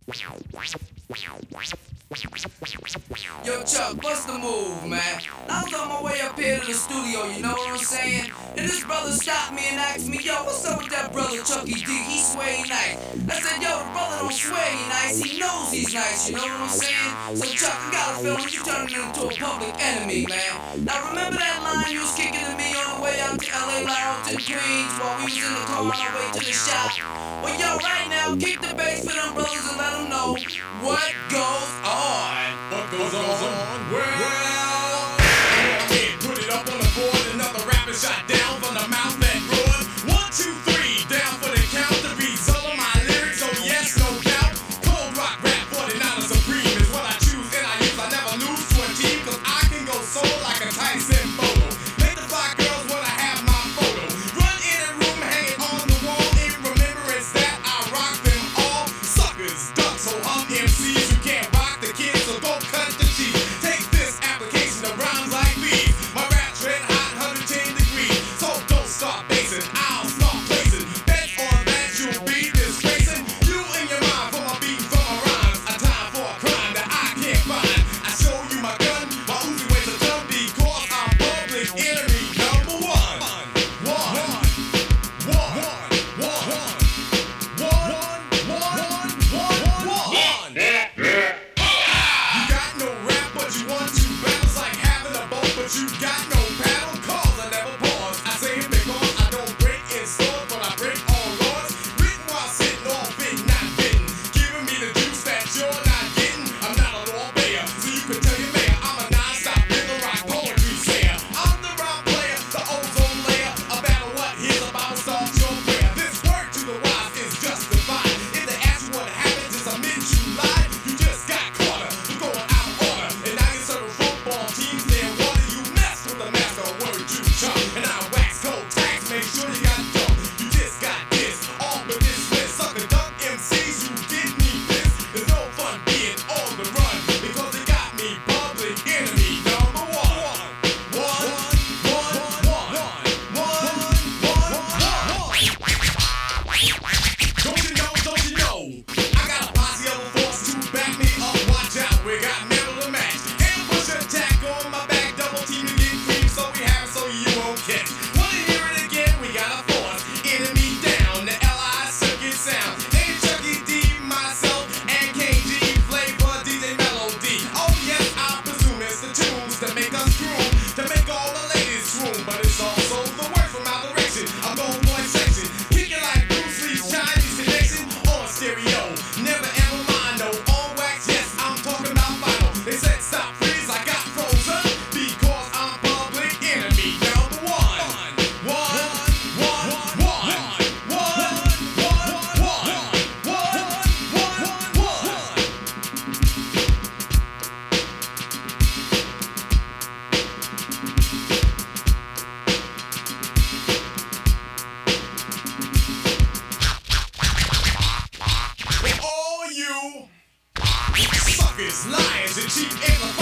Yo, Chuck, what's the move, man? I was on my way up here to the studio, you know what I'm saying? And this brother stopped me and asked me, yo, what's up with that brother Chucky D? He sway nice. I said, yo, the brother don't sway nice, he knows he's nice, you know what I'm saying? So, Chuck, I got a feeling you turning into a public enemy, man. Now, remember that line you was kicking to me on the way out to LA Lounge in Queens while we was in the car on our way to the shop? Well, yo, right now, kick the bass for them brothers and let them know what goes on. What goes on? Well, put it up on the board. Another rapper shot down from the mouth that roared. 1, 2, 3, down for the count. The beats all of my lyrics, oh yes, no doubt. Cold rock rap, 49er supreme is what I choose and I use. I never lose to a team, cause I can go solo like a Tyson photo. Make the fly girls wanna have my photo. Run in a room, hang it on the wall in remembrance that I rock them all. Suckers, ducks, so MCs who can't rock the kids, so go cut the cheese. Take this application of rhymes like these. My rap's red hot, 110 degrees. So don't start basing, I'll start placing. Bet on that you'll be disgracing. You and your mind for my beat, for my rhymes. A time for a crime that I can't find. I show you my gun, my Uzi weighs a ton because I'm public enemy number one. You got no rap, but you want to battles like having a boat, but you got no paddle. Cause I never pause. I say it because I don't break in stores, but I break all laws. Written while sitting all fit, not fitting. Giving me the juice that you're not getting. I'm not a law payer, so you can tell your mayor I'm a non-stop rhythm rock poetry sayer. I'm the rock player, the ozone layer. A battle what here's about start your prayer. This word to the wise is justified. If they ask you what happens, it's admit you lied. You just got caught up, you're going out of order. And now you're serving football teams near water. You mess with the master, word you chump. And I wax cold tax, make sure you got dope. You just got this, all but this list. Sucker duck MCs, you get me pissed. There's no fun being on the run because they got me public enemy number one. Don't you know? I got a posse of a force to back me up. Watch out, we got metal to match. Ambush attack on my back, double team to get cream, so we have it so you won't catch. Wanna hear it again? We got a force, enemy down, the LI circuit sound. Hey Chucky D, myself, and KG Flavor, DJ Melody. Oh yes, I presume it's the tunes that make us groove, to make all the ladies swoon. But it's also the word from our direction, a gold boy section. Kick it like Bruce Lee's Chinese connection on stereo. Never ever mind, no on wax, yes, I'm talking about vinyl. They said stop, please, I got frozen because I'm public enemy number one. For all you suckers, liars, and cheap